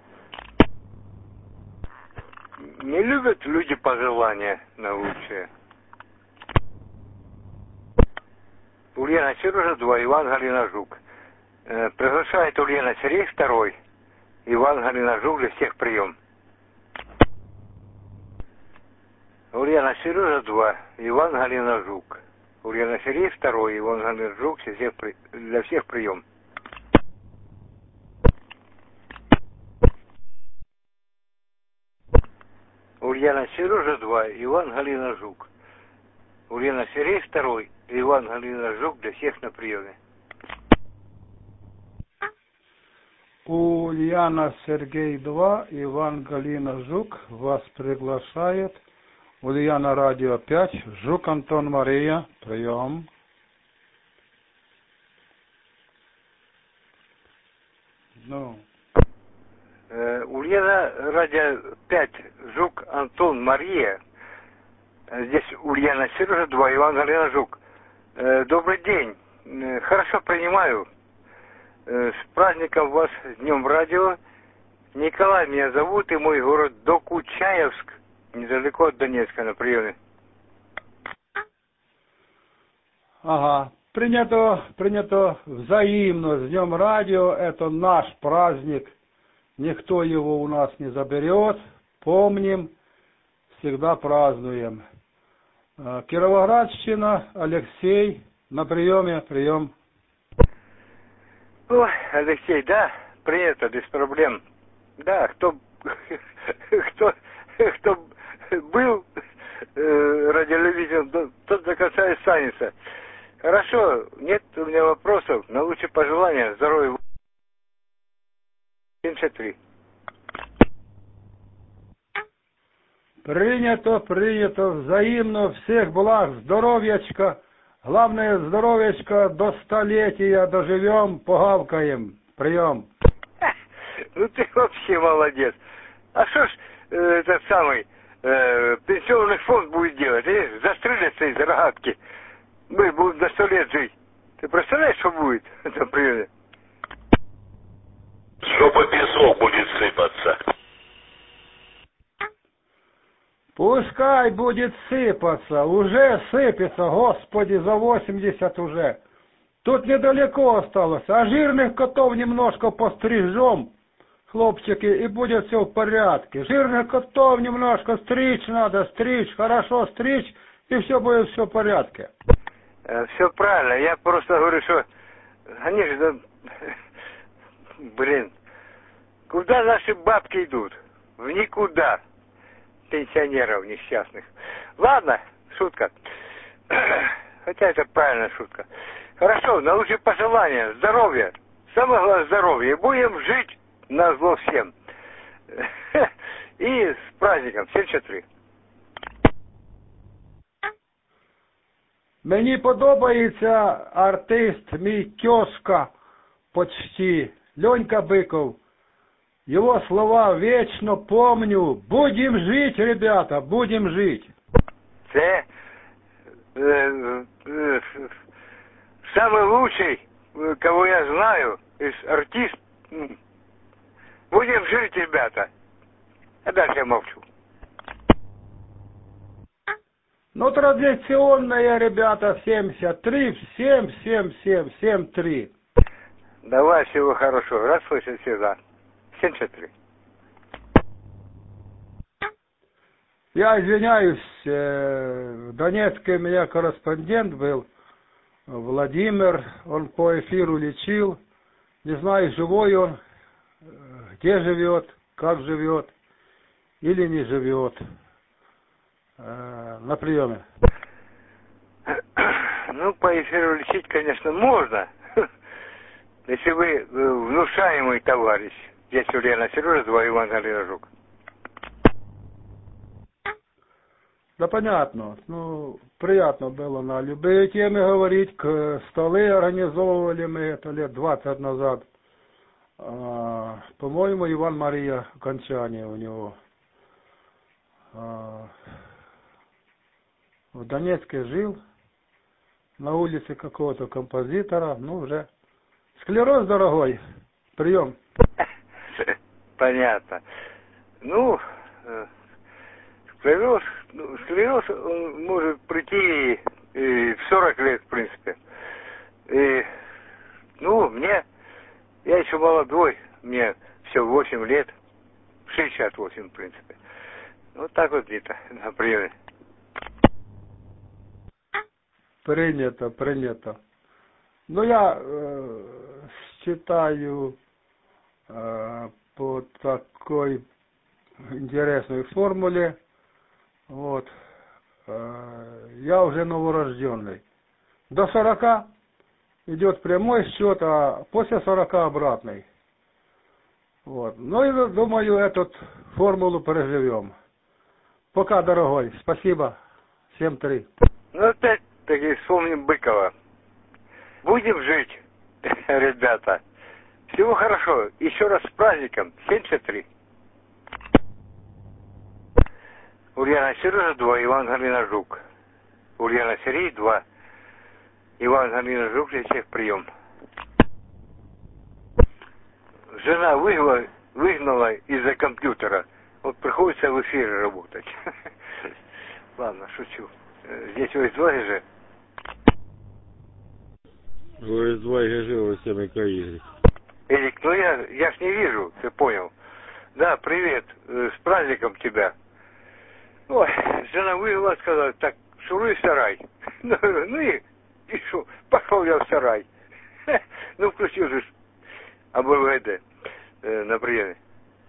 Не любят люди пожелания наилучшие. Ульяна Сережа, два, Иван Галина Жук. Э, приглашает Ульяна Сергей второй. Иван Галина Жук, для всех прием. Ульяна Сережа два, Иван Галина Жук. Ульяна Сергей второй, Иван Галина Жук, для всех прием. Ульяна Сережа два, Иван Галина Жук. Ульяна Сергей второй, Иван Галина Жук, для всех на приеме. Ульяна Сергей два, Иван Галина Жук вас приглашает. Ульяна Радио пять, Жук Антон Мария, прием. Ну. Э, Ульяна Радио пять, Жук Антон Мария. Здесь Ульяна Сережа два, Иван Галина Жук. Э, добрый день. Э, хорошо принимаю. Э, с праздником вас, с Днем Радио. Николай меня зовут, и мой город Докучаевск, недалеко от Донецка, на приеме. Ага, принято, принято взаимно. С Днем Радио, это наш праздник. Никто его у нас не заберет. Помним, всегда празднуем. Кировоградщина, Алексей, на приеме, прием. Ой, Алексей, да, принято, без проблем. Да, кто, кто, кто был э, радиолюбителем, тот до конца и останется. Хорошо, нет у меня вопросов. Наилучшие пожелания, здоровья. семьдесят три. Принято, принято, взаимно, всех благ, здоровьячка. Главное, здоровьячка, до столетия доживем, погавкаем. Прием. Ну ты вообще молодец. А что ж э, этот самый э, пенсионный фонд будет делать? Э? Застрелятся из рогатки. Мы будем до сто лет жить. Ты представляешь, что будет, например? Жопа песок будет сыпаться. Пускай будет сыпаться, уже сыпется, господи, за восемьдесят уже. Тут недалеко осталось, а жирных котов немножко пострижем, хлопчики, и будет все в порядке. Жирных котов немножко стричь надо, стричь, хорошо стричь, и все будет все в порядке. Все правильно, я просто говорю, что Они же, блин, куда наши бабки идут? В никуда. Пенсионеров несчастных. Ладно, шутка. Хотя это правильная шутка. Хорошо, наилучшие пожелания, здоровья. Самое главное здоровье. Будем жить назло всем. И с праздником. семьдесят три. Мені подобається артист мій тезка почти, Ленька Быков. Его слова вечно помню. Будем жить, ребята, будем жить. Це э, э, самый лучший, кого я знаю, из артист. Будем жить, ребята. А дальше я молчу. Ну, традиционная, ребята, семьдесят три, семь, семь, семь, семь, три. Давай, всего хорошего. Раз слышать всегда. семьдесят три. Я извиняюсь, в Донецке у меня корреспондент был, Владимир, он по эфиру лечил. Не знаю, живой он, где живет, как живет, или не живет. На приеме. Ну, по эфиру лечить, конечно, можно. Если вы внушаемый товарищ. Здесь Ульяна Сережа, два Иван Галина-Жук. Да понятно. Ну, приятно было на любые темы говорить. К столы организовывали мы это лет двадцать назад. А, по-моему, Иван Мария окончание у него. А, в Донецке жил. На улице какого-то композитора. Ну, уже. Склероз, дорогой. Прием. Понятно. Ну, склероз, ну, склероз он может прийти и в сорок лет, в принципе. И, ну, мне, я еще молодой, мне все восемь лет, шестьдесят восемь, в принципе. Вот так вот где-то на приеме. Принято, принято. Ну, я э, считаю э, по такой интересной формуле, вот, э, я уже новорожденный. До сорока идет прямой счет, а после сорока обратный. Вот. Ну и думаю, эту формулу переживем. Пока, дорогой. Спасибо. семь три. Ну, опять-таки вспомним Быкова. Будем жить, ребята. Всего хорошо. Еще раз с праздником. семьдесят три. Ульяна Сережа, два Иван Галина-Жук. Ульяна Сергей, два Иван Галина-Жук, для всех прием. Жена выгнала, выгнала из-за компьютера. Вот приходится в эфире работать. Ладно, шучу. Здесь ОС два же. ОС два ГЖ, ОС МК. Эрик, ну я, я ж не вижу, ты понял. Да, привет, с праздником тебя. Ой, жена выгнала, сказала, так, шуруй в сарай. Ну, ну и, и шо, пошел я в сарай. Ну, включил же АБВД э, на приеме.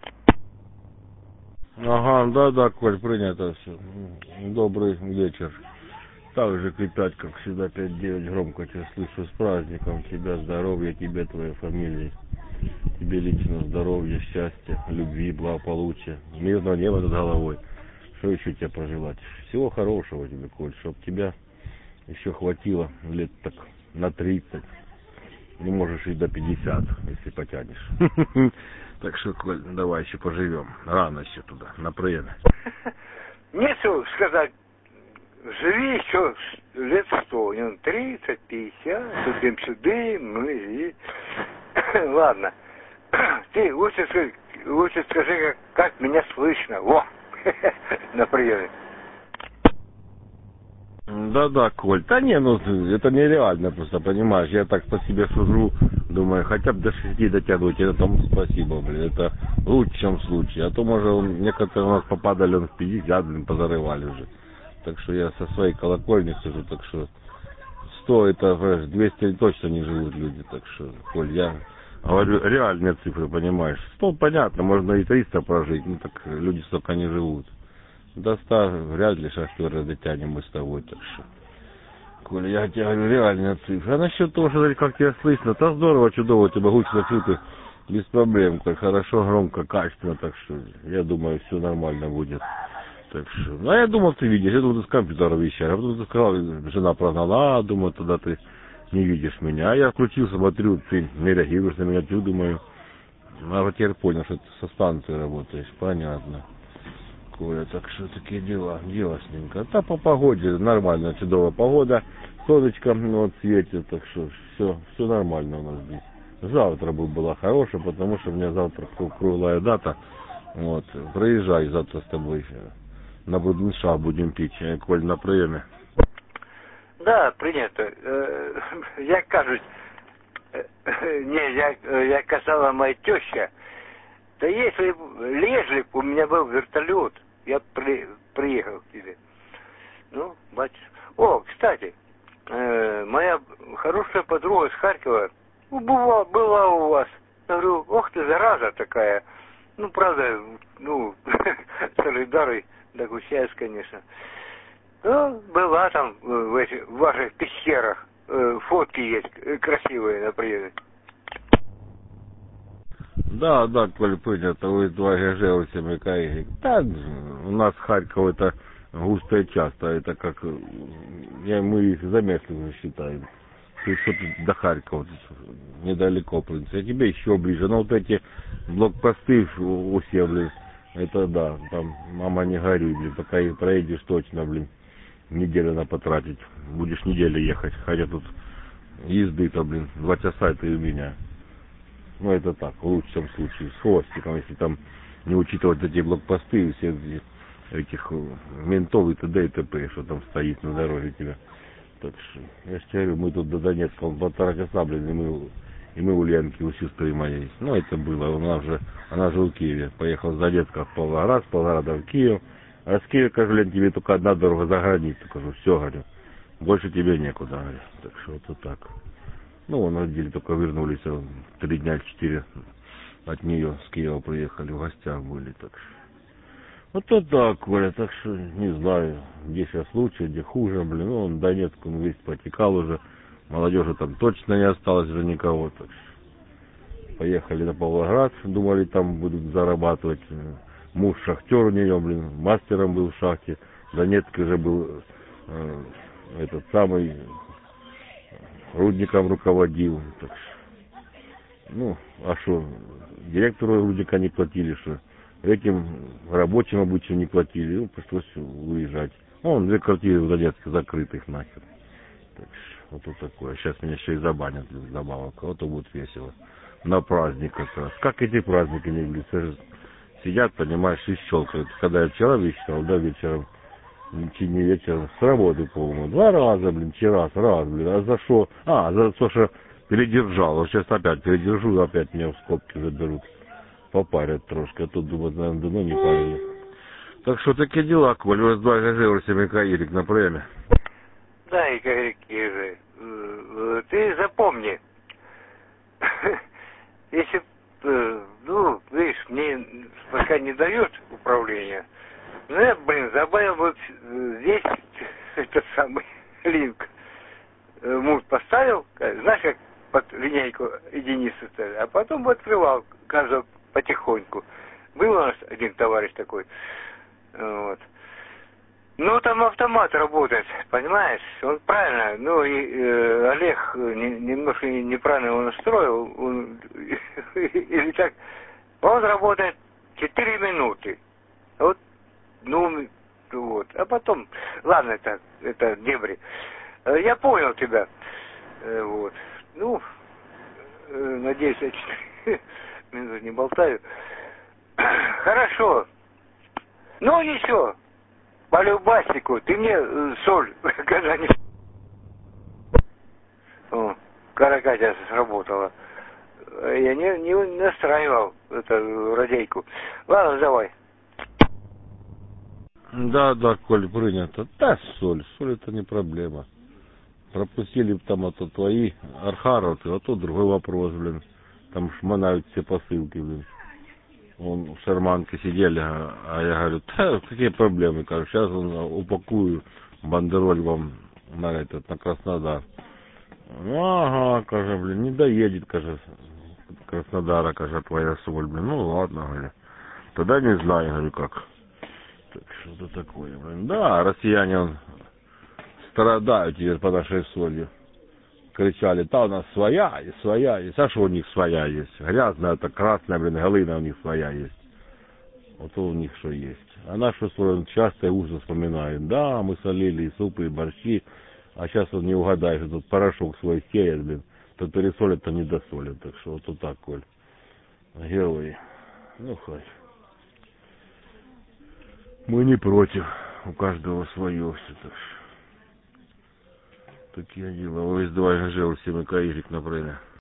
Ага, да-да, Коль, принято все. Добрый вечер. Так же пять, как всегда, пять девять, громко тебя слышу. С праздником тебя, здоровья, тебе, твоей фамилии. Тебе лично здоровья, счастья, любви, благополучия, мирного неба над головой. Что еще тебе пожелать? Всего хорошего тебе, Коль, чтоб тебя еще хватило лет так на тридцать. Не можешь и до пятьдесят, если потянешь. Так что, Коль, давай еще поживем. Рано еще туда, на приеме. Нечего сказать. Живи еще лет сто, тридцать, пятьдесят, сюда-сюда, ну и... Ладно. Ты лучше скажи, лучше скажи, как, как меня слышно. Во! На приеме. Да-да, Коль. Да не, ну это нереально просто, понимаешь. Я так по себе сужу, думаю, хотя бы до шести дотягивать, это тому спасибо, блин. Это в лучшем случае. А то, может, некоторые у нас попадали он в пятьдесят, блин, позарывали уже. Так что я со своей колокольни сижу, так что сто, это двести точно не живут люди, так что, Коль, я говорю реальные цифры, понимаешь. сто понятно, можно и триста прожить, ну так люди столько не живут. До ста вряд ли шахтеры дотянем мы с тобой, так что. Коля, я тебе говорю реальные цифры. А насчет того, что как тебя слышно, то здорово, чудово, тебя гучно чуты, без проблем, Коль, хорошо, громко, качественно, так что я думаю, все нормально будет. Так что, ну, а я думал, ты видишь, я думал, ты с компьютера вещаешь, а потом ты сказал, жена прогнала, а, думаю, тогда ты не видишь меня. А я включил, смотрю, ты не реагируешь на меня, ты, думаю, а вот теперь понял, что ты со станцией работаешь, понятно. Коля, так что такие дела, делосненько. Да по погоде, нормально, чудовая погода, солнышко ну, вот светит, так что все, все нормально у нас здесь. Завтра бы было хорошее, потому что у меня завтра круглая дата, вот, проезжай завтра с тобой. На Буденшах будем пить, Коль, на приеме. Да, принято. Я кажусь, не, я, я казала моя теща, да если лежли, у меня был вертолет, я при, приехал к тебе. Ну, батюшка. О, кстати, моя хорошая подруга из Харькова, ну, была, была у вас. Я говорю, ох ты, зараза такая. Ну, правда, ну, солидарный. Догущаюсь, конечно. Ну, была там в, этих, в ваших пещерах. Э, фотки есть красивые на приеме. Да, да, Коль, принято. Вы два ГЖ у себя каи. Да, у нас Харьков это густо и часто. Это как, я, мы их замесливо считаем. Ты что тут до Харькова, тут недалеко, в принципе. А тебе еще ближе. Но вот эти блокпосты у себя, блин, это да, там, мама не горюй, блин, пока и проедешь точно, блин, неделю на потратить. Будешь неделю ехать, хотя тут езды-то, блин, два часа это и у меня. Ну, это так, в лучшем случае, с хвостиком, если там не учитывать эти блокпосты и всех этих ментов и т.д. и т.п., что там стоит на дороге тебя. Так что, я же тебе говорю, мы тут до Донецка, он полтора часа, блин, и мы... И мы у Ленки, у сестры моей. Ну, это было. Она же, она же в Киеве. Поехал с Донецка в Павлоград, с Павлограда в Киев. А с Киева, кажу, Лен, тебе только одна дорога за границу. Кажу, все, говорю. Больше тебе некуда, говорю. Так что вот так. Ну, он родили, только вернулись. Три дня, четыре от нее с Киева приехали, в гостях были. Так что. Вот вот так, Коля. Так что, не знаю, где сейчас лучше, где хуже, блин. Ну, он Донецк, он весь потекал уже. Молодежи там точно не осталось же никого. Так что поехали на Павлоград, думали, там будут зарабатывать. Муж шахтер у нее, блин, мастером был в шахте. Донецк уже был э, этот самый рудником руководил. Так что, ну, а что, директору рудника не платили, что этим рабочим обычно не платили, ну, пришлось уезжать. Вон, две квартиры в Донецке закрытых нахер. Так что, вот тут такое. Сейчас меня еще и забанят добавок. А вот то будет весело. На праздник как раз. Как эти праздники не блин, сидят, понимаешь, и щелкают. Когда я вчера вещал, да, вечером, чуть не вечером, с работы, по-моему. Два раза, блин, вчера, раз, блин. А за что? А, за то, что передержал. Вот сейчас опять передержу, опять меня в скобки заберут. Попарят трошки. А тут, думаю, наверное, давно не парили. Так что такие дела, Коль. У вас два ГЖ, у себя Ирик на приеме. Да, Игорь Кирилл, ты запомни, если, ну, видишь, мне пока не дают управление, ну, я, блин, забавил вот здесь этот самый линк, мут поставил, знаешь, как под линейку единицы ставили, а потом открывал каждого потихоньку. Был у нас один товарищ такой, вот. Ну, там автомат работает, понимаешь? Он правильно, ну, и э, Олег не, немножко неправильно его настроил, он, или так, он работает четыре минуты. Вот, ну, вот, а потом, ладно, это, это дебри. Я понял тебя, вот, ну, надеюсь, я четыре минуты не болтаю. Хорошо, ну, ничего. По любасику, ты мне э, соль когда-нибудь... О, Каракатя сработала. Я не, не настраивал эту радейку. Ладно, давай. Да, да, Коль, принято. Да, соль. Соль это не проблема. Пропустили б там это твои архаровцы, а то другой вопрос, блин. Там шмонают все посылки, блин. Вон в шарманке сидели, а я говорю, да, какие проблемы, короче, сейчас он упакую бандероль вам на этот, на Краснодар. Ага, каже, блин, не доедет, каже, Краснодара, каже, твоя соль, блин. Ну ладно, говорю. Тогда не знаю, говорю, как. Так, что-то такое, блин. Да, россияне он, страдают теперь по нашей соли. Кричали, та у нас своя, и своя, и а что у них своя есть? Грязная, это красная, блин, галина у них своя есть. Вот то у них что есть. А нашу соль часто и ужас вспоминает. Да, мы солили и супы, и борщи, а сейчас он не угадаешь, тут порошок свой сеет, блин. То пересолят, то не досолят. Так что вот так, Коль. Герои. Ну, хоть. Мы не против. У каждого свое все так что. Такие дела. Ось два ГЖ, у семь К Y, например.